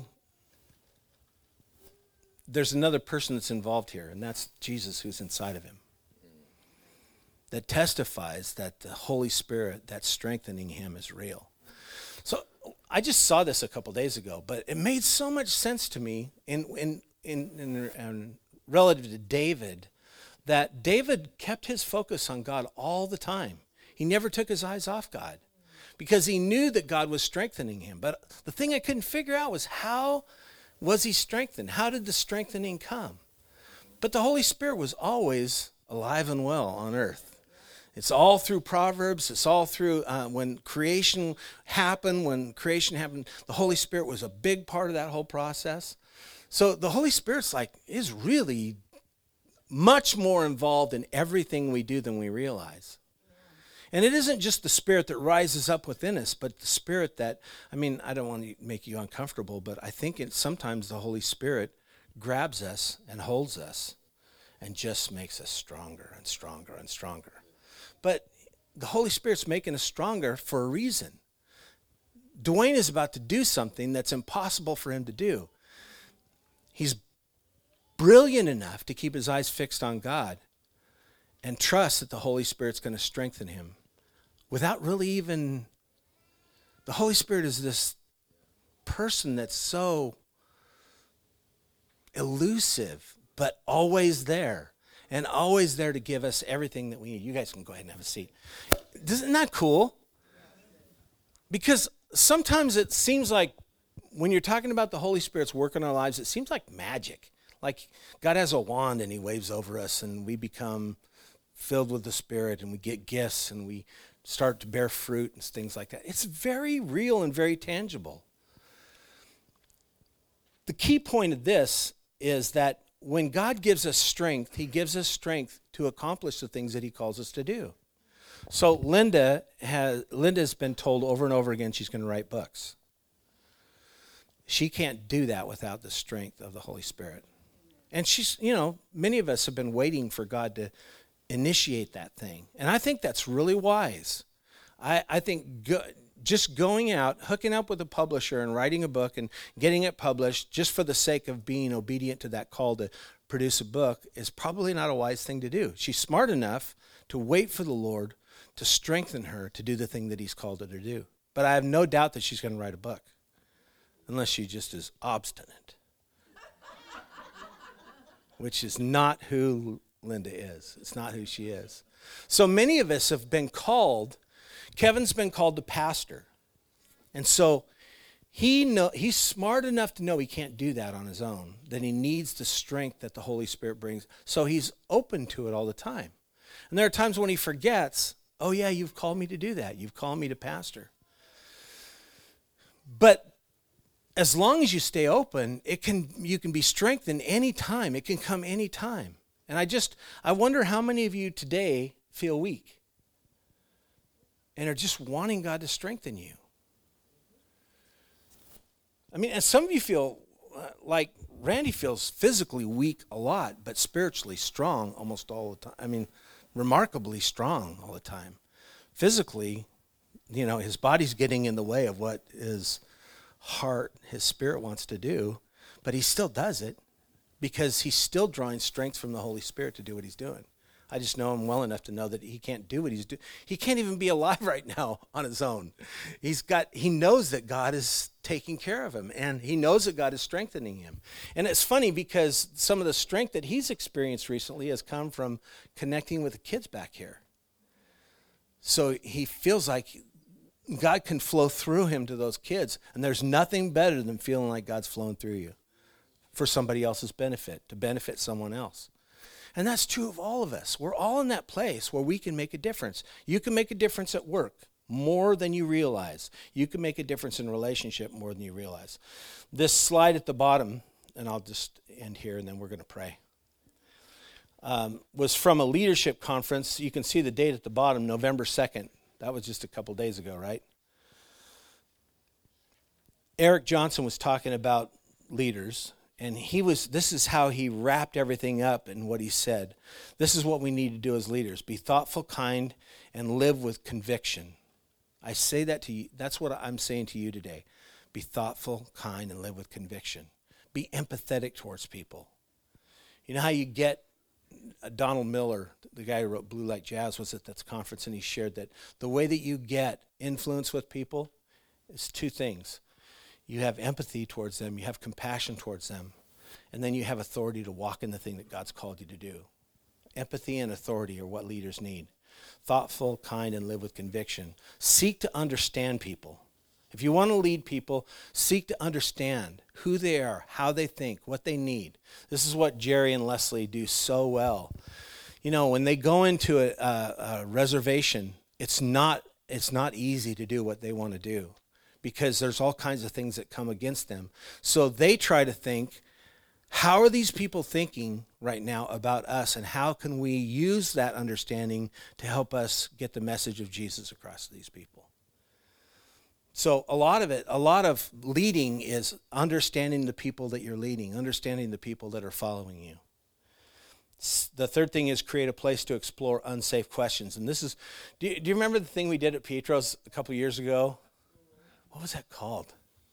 Speaker 1: there's another person that's involved here, and that's Jesus who's inside of him, that testifies that the Holy Spirit that's strengthening him is real. So I just saw this a couple days ago, but it made so much sense to me in relative to David, that David kept his focus on God all the time. He never took his eyes off God because he knew that God was strengthening him. But the thing I couldn't figure out was, how was he strengthened? How did the strengthening come? But the Holy Spirit was always alive and well on earth. It's all through Proverbs. It's all through when creation happened. When creation happened, the Holy Spirit was a big part of that whole process. So the Holy Spirit's is really much more involved in everything we do than we realize. And it isn't just the Spirit that rises up within us, but the Spirit that, I don't want to make you uncomfortable, but I think sometimes the Holy Spirit grabs us and holds us and just makes us stronger and stronger and stronger. But the Holy Spirit's making us stronger for a reason. Dwayne is about to do something that's impossible for him to do. He's brilliant enough to keep his eyes fixed on God and trust that the Holy Spirit's going to strengthen him without really even... The Holy Spirit is this person that's so elusive, but always there. And always there to give us everything that we need. You guys can go ahead and have a seat. Isn't that cool? Because sometimes it seems like when you're talking about the Holy Spirit's work in our lives, it seems like magic. Like God has a wand and he waves over us and we become filled with the Spirit and we get gifts and we start to bear fruit and things like that. It's very real and very tangible. The key point of this is that when God gives us strength, he gives us strength to accomplish the things that he calls us to do. So Linda's been told over and over again she's going to write books. She can't do that without the strength of the Holy Spirit. And she's, many of us have been waiting for God to initiate that thing. And I think that's really wise. I think just going out, hooking up with a publisher and writing a book and getting it published just for the sake of being obedient to that call to produce a book is probably not a wise thing to do. She's smart enough to wait for the Lord to strengthen her to do the thing that he's called her to do. But I have no doubt that she's going to write a book, unless she just is obstinate, which is not who Linda is. It's not who she is. So many of us have been called. Kevin's been called to pastor. And so he's smart enough to know he can't do that on his own, that he needs the strength that the Holy Spirit brings. So he's open to it all the time. And there are times when he forgets, oh yeah, you've called me to do that. You've called me to pastor. But as long as you stay open, you can be strengthened any time. It can come any time. And I wonder how many of you today feel weak and are just wanting God to strengthen you. I mean, and some of you feel like Randy feels physically weak a lot, but spiritually strong almost all the time. I mean, remarkably strong all the time. Physically, his body's getting in the way of what his heart, his spirit wants to do, but he still does it because he's still drawing strength from the Holy Spirit to do what he's doing. I just know him well enough to know that he can't do what he's doing. He can't even be alive right now on his own. He knows that God is taking care of him, and he knows that God is strengthening him. And it's funny because some of the strength that he's experienced recently has come from connecting with the kids back here. So he feels like God can flow through him to those kids, and there's nothing better than feeling like God's flowing through you for somebody else's benefit, to benefit someone else. And that's true of all of us. We're all in that place where we can make a difference. You can make a difference at work more than you realize. You can make a difference in relationship more than you realize. This slide at the bottom, and I'll just end here and then we're going to pray, was from a leadership conference. You can see the date at the bottom, November 2nd. That was just a couple days ago, right? Eric Johnson was talking about leaders. And this is how he wrapped everything up in what he said. This is what we need to do as leaders. Be thoughtful, kind, and live with conviction. I say that to you. That's what I'm saying to you today. Be thoughtful, kind, and live with conviction. Be empathetic towards people. You know how you get Donald Miller, the guy who wrote Blue Like Jazz, was at that conference, and he shared that the way that you get influence with people is two things. You have empathy towards them, you have compassion towards them, and then you have authority to walk in the thing that God's called you to do. Empathy and authority are what leaders need. Thoughtful, kind, and live with conviction. Seek to understand people. If you want to lead people, seek to understand who they are, how they think, what they need. This is what Jerry and Leslie do so well. When they go into a reservation, it's not easy to do what they want to do, because there's all kinds of things that come against them. So they try to think, how are these people thinking right now about us, and how can we use that understanding to help us get the message of Jesus across to these people? So a lot of leading is understanding the people that you're leading, understanding the people that are following you. The third thing is create a place to explore unsafe questions. And this is, do you remember the thing we did at Pietro's a couple years ago? What was that called?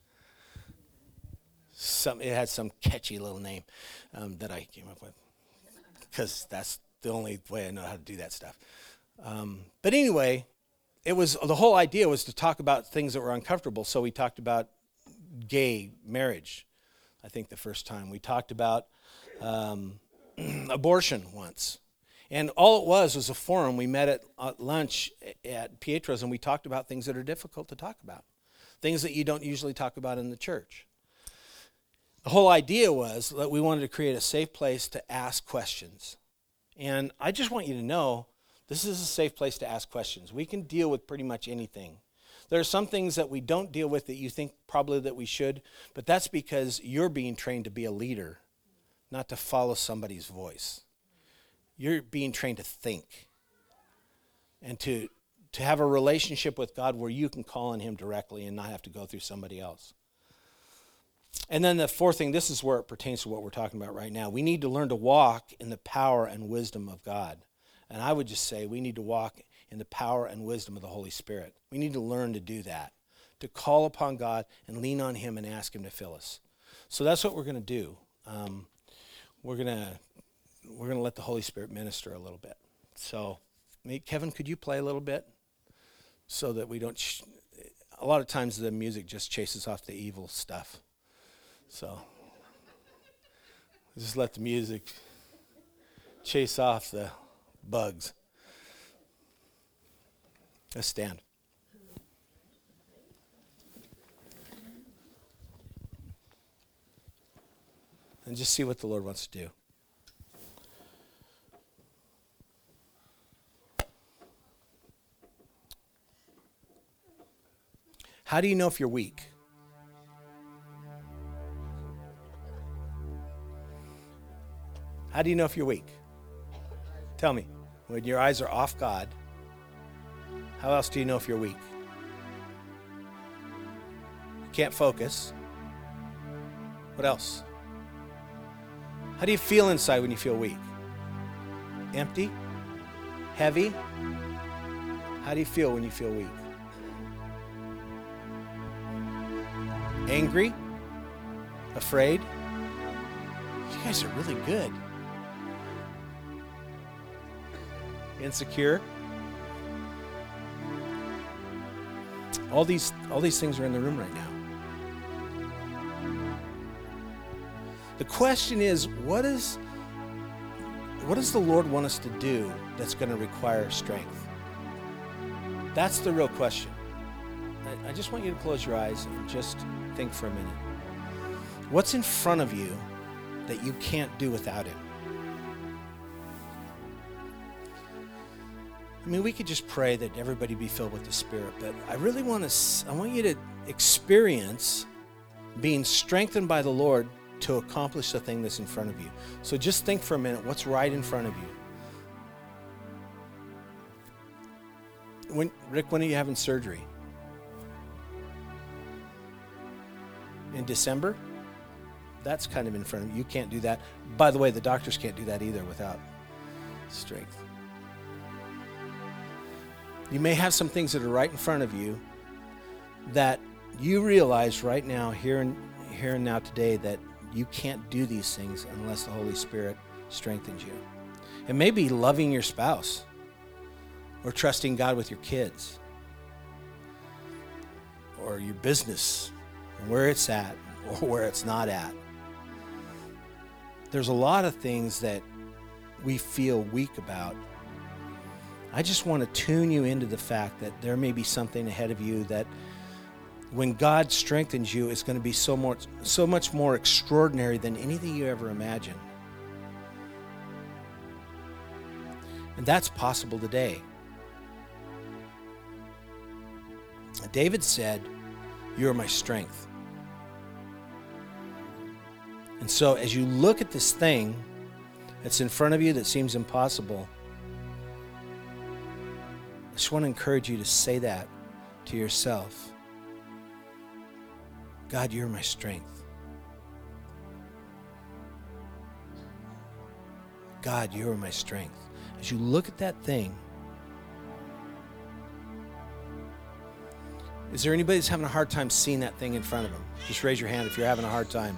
Speaker 1: It had some catchy little name that I came up with, because that's the only way I know how to do that stuff. But anyway, the whole idea was to talk about things that were uncomfortable. So we talked about gay marriage, I think the first time. We talked about abortion once. And all it was a forum. We met at lunch at Pietro's, and we talked about things that are difficult to talk about. Things that you don't usually talk about in the church. The whole idea was that we wanted to create a safe place to ask questions. And I just want you to know This is a safe place to ask questions. We can deal with pretty much anything. There are some things that we don't deal with that you think probably that we should, but that's because you're being trained to be a leader, not to follow somebody's voice. You're being trained to think and to have a relationship with God where you can call on him directly and not have to go through somebody else. And then the fourth thing, this is where it pertains to what we're talking about right now. We need to learn to walk in the power and wisdom of God. And I would just say we need to walk in the power and wisdom of the Holy Spirit. We need to learn to do that, to call upon God and lean on him and ask him to fill us. So that's what we're going to do. We're going to let the Holy Spirit minister a little bit. So, Kevin, could you play a little bit so that we don't... a lot of times the music just chases off the evil stuff. So, just let the music chase off the bugs. Let's stand. And just see what the Lord wants to do. How do you know if you're weak? How do you know if you're weak? Tell me. When your eyes are off God, how else do you know if you're weak? You can't focus. What else? How do you feel inside when you feel weak? Empty? Heavy? How do you feel when you feel weak? Angry? Afraid? You guys are really good. Insecure? All these things are in the room right now. The question is, what does the Lord want us to do that's going to require strength? That's the real question. I just want you to close your eyes and just think for a minute. What's in front of you that you can't do without him? I mean, we could just pray that everybody be filled with the Spirit, but I really want you to experience being strengthened by the Lord to accomplish the thing that's in front of you. So just think for a minute, what's right in front of you? Rick, when are you having surgery? In December? That's kind of in front of you. You can't do that. By the way, the doctors can't do that either without strength. You may have some things that are right in front of you that you realize right now, here and now today, that you can't do these things unless the Holy Spirit strengthens you. It may be loving your spouse or trusting God with your kids or your business, where it's at or where it's not at. There's a lot of things that we feel weak about. I just want to tune you into the fact that there may be something ahead of you that when God strengthens you, it's going to be so much more extraordinary than anything you ever imagined. And that's possible today. David said, "You are my strength." And so as you look at this thing that's in front of you that seems impossible, I just want to encourage you to say that to yourself. God, you're my strength. God, you're my strength. As you look at that thing, is there anybody that's having a hard time seeing that thing in front of them? Just raise your hand if you're having a hard time.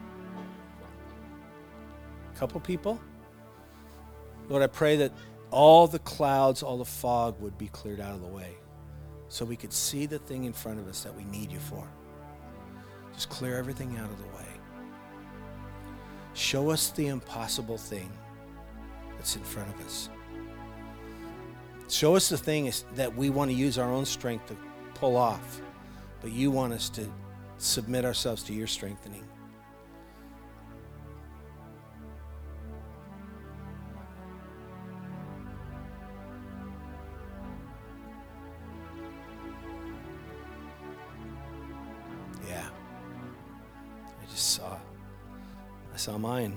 Speaker 1: A couple people? Lord, I pray that all the clouds, all the fog would be cleared out of the way so we could see the thing in front of us that we need you for. Just clear everything out of the way. Show us the impossible thing that's in front of us. Show us the thing that we want to use our own strength to pull off, but you want us to submit ourselves to your strengthening. saw mine.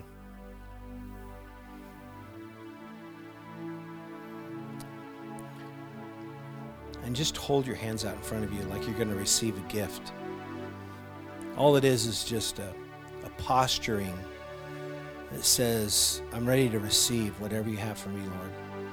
Speaker 1: And just hold your hands out in front of you like you're going to receive a gift. All it is just a posturing that says, I'm ready to receive whatever you have for me, Lord.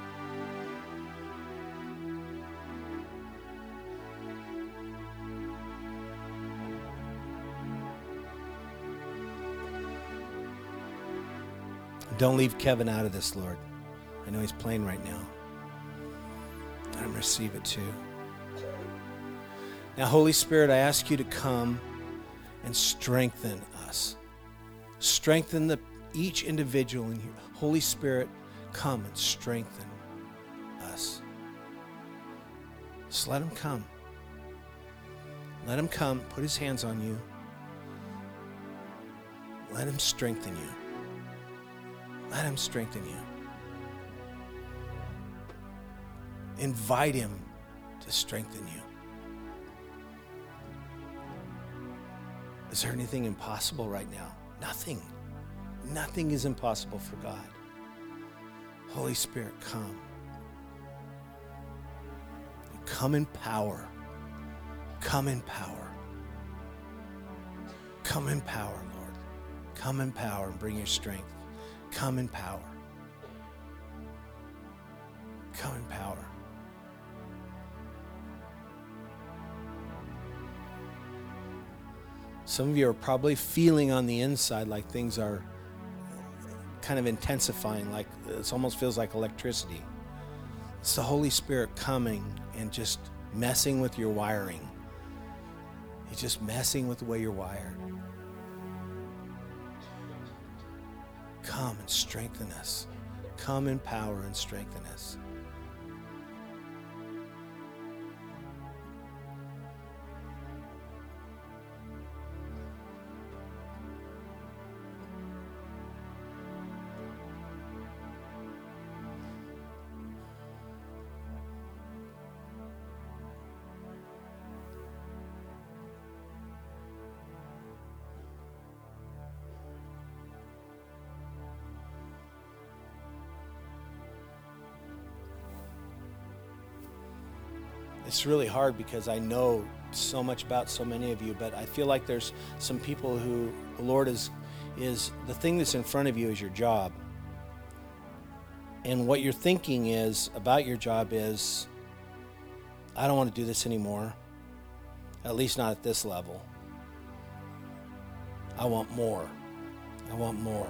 Speaker 1: Don't leave Kevin out of this, Lord. I know he's playing right now. Let him receive it too. Now, Holy Spirit, I ask you to come and strengthen us. Strengthen each individual in here. Holy Spirit, come and strengthen us. Just let him come. Let him come, put his hands on you. Let him strengthen you. Let him strengthen you. Invite him to strengthen you. Is there anything impossible right now? Nothing. Nothing is impossible for God. Holy Spirit, come. Come in power. Come in power. Come in power, Lord. Come in power and bring your strength. Come in power. Come in power. Some of you are probably feeling on the inside like things are kind of intensifying, like it almost feels like electricity. It's the Holy Spirit coming and just messing with your wiring. He's just messing with the way you're wired. Come and strengthen us. Come in power and strengthen us. It's really hard because I know so much about so many of you, but I feel like there's some people who the Lord is the thing that's in front of you is your job. And what you're thinking is about your job is, I don't want to do this anymore, at least not at this level. I want more. I want more.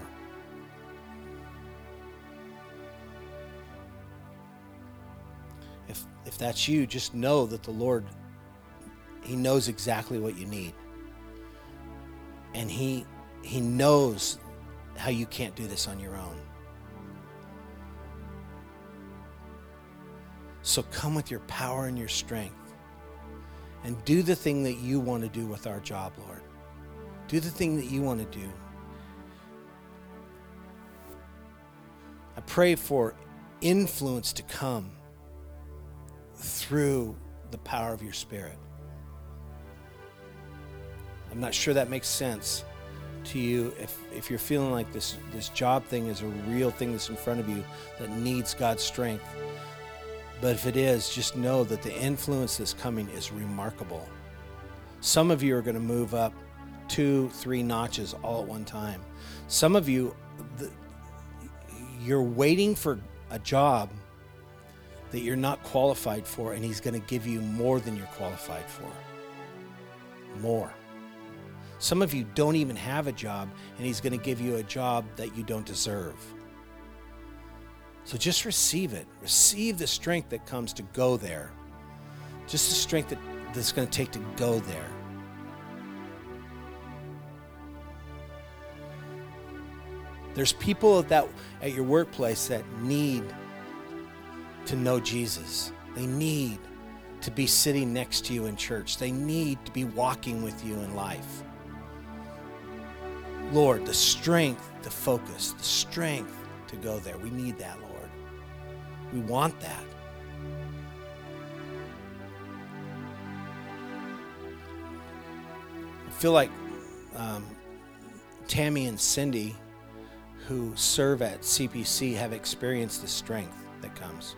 Speaker 1: If that's you, just know that the Lord, He knows exactly what you need. And He knows how you can't do this on your own. So come with your power and your strength and do the thing that you want to do with our job, Lord. Do the thing that you want to do. I pray for influence to come through the power of your Spirit. I'm not sure that makes sense to you if you're feeling like this job thing is a real thing that's in front of you that needs God's strength. But if it is, just know that the influence that's coming is remarkable. Some of you are going to move up 2-3 notches all at one time. Some of you, you're waiting for a job that you're not qualified for, and He's going to give you more than you're qualified for. More. Some of you don't even have a job, and He's going to give you a job that you don't deserve. So just receive it. Receive the strength that comes to go there. Just the strength that's going to take to go there. There's people at your workplace that need to know Jesus. They need to be sitting next to you in church. They need to be walking with you in life. Lord, the strength to focus, the strength to go there. We need that, Lord. We want that. I feel like Tammy and Cindy who serve at CPC have experienced the strength that comes.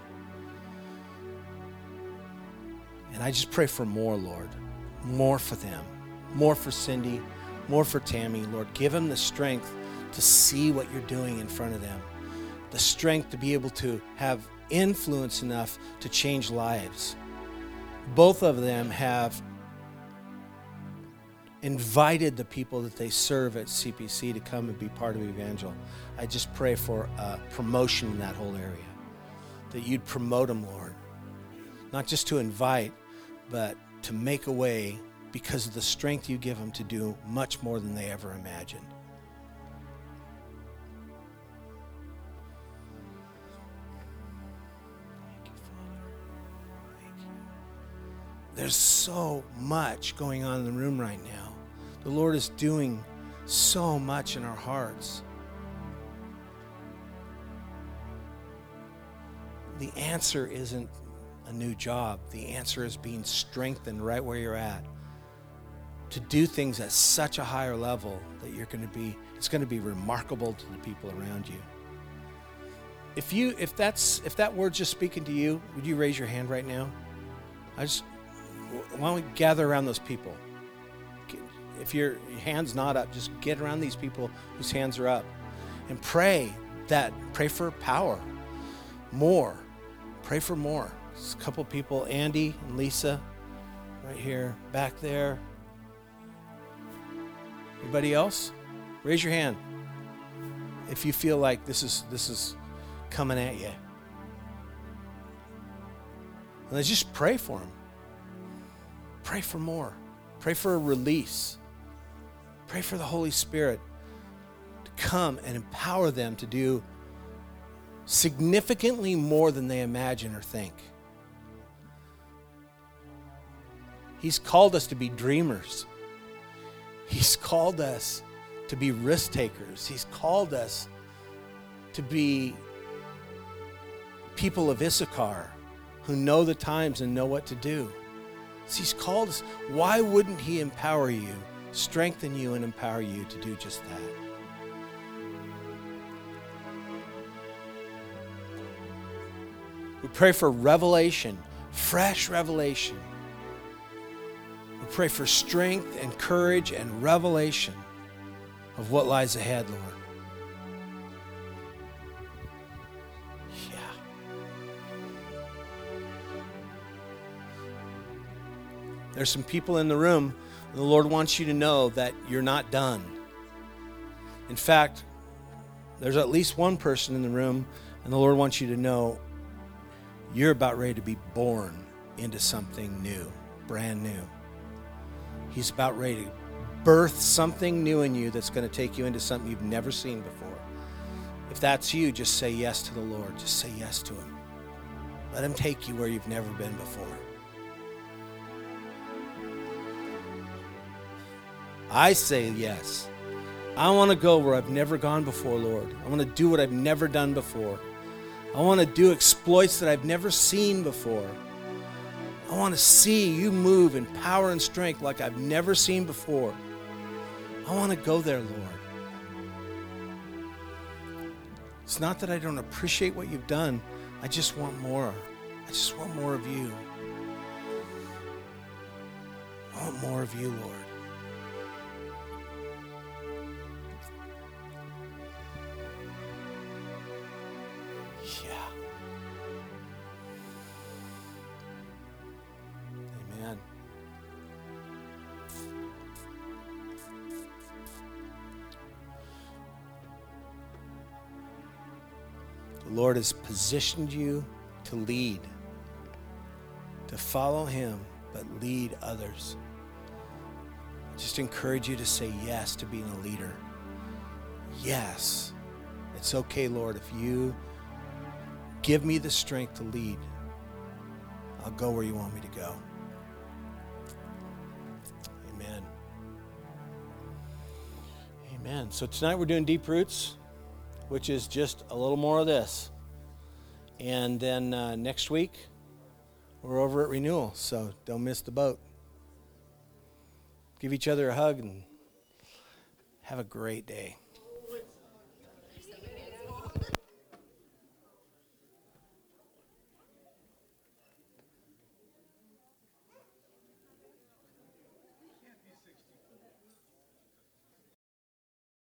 Speaker 1: And I just pray for more, Lord. More for them. More for Cindy. More for Tammy, Lord. Give them the strength to see what you're doing in front of them. The strength to be able to have influence enough to change lives. Both of them have invited the people that they serve at CPC to come and be part of Evangel. I just pray for promotion in that whole area. That you'd promote them, Lord. Not just to invite, but to make a way because of the strength you give them to do much more than they ever imagined. Thank you, Father. Thank you. There's so much going on in the room right now. The Lord is doing so much in our hearts. The answer isn't a new job. The answer is being strengthened right where you're at to do things at such a higher level that it's going to be remarkable to the people around you. If that word's just speaking to you, would you raise your hand right now? Why don't we gather around those people? If your hand's not up, just get around these people whose hands are up and pray for power, more. Pray for more. There's a couple people, Andy and Lisa, right here, back there. Anybody else? Raise your hand if you feel like this is coming at you. And let's just pray for them. Pray for more. Pray for a release. Pray for the Holy Spirit to come and empower them to do significantly more than they imagine or think. He's called us to be dreamers. He's called us to be risk takers. He's called us to be people of Issachar who know the times and know what to do. So he's called us. Why wouldn't he empower you, strengthen you, and empower you to do just that? We pray for revelation, fresh revelation. We pray for strength and courage and revelation of what lies ahead, Lord. Yeah. There's some people in the room, and the Lord wants you to know that you're not done. In fact, there's at least one person in the room, and the Lord wants you to know you're about ready to be born into something new, brand new. He's about ready to birth something new in you that's going to take you into something you've never seen before. If that's you, just say yes to the Lord. Just say yes to him. Let him take you where you've never been before. I say yes. I want to go where I've never gone before, Lord. I want to do what I've never done before. I want to do exploits that I've never seen before. I want to see you move in power and strength like I've never seen before. I want to go there, Lord. It's not that I don't appreciate what you've done. I just want more. I just want more of you. I want more of you, Lord. Yeah. Amen. The Lord has positioned you to lead, to follow him, but lead others. I just encourage you to say yes to being a leader. Yes. It's okay, Lord, if you give me the strength to lead, I'll go where you want me to go. Amen. Amen. So tonight we're doing Deep Roots, which is just a little more of this. And then next week, we're over at Renewal, so don't miss the boat. Give each other a hug and have a great day.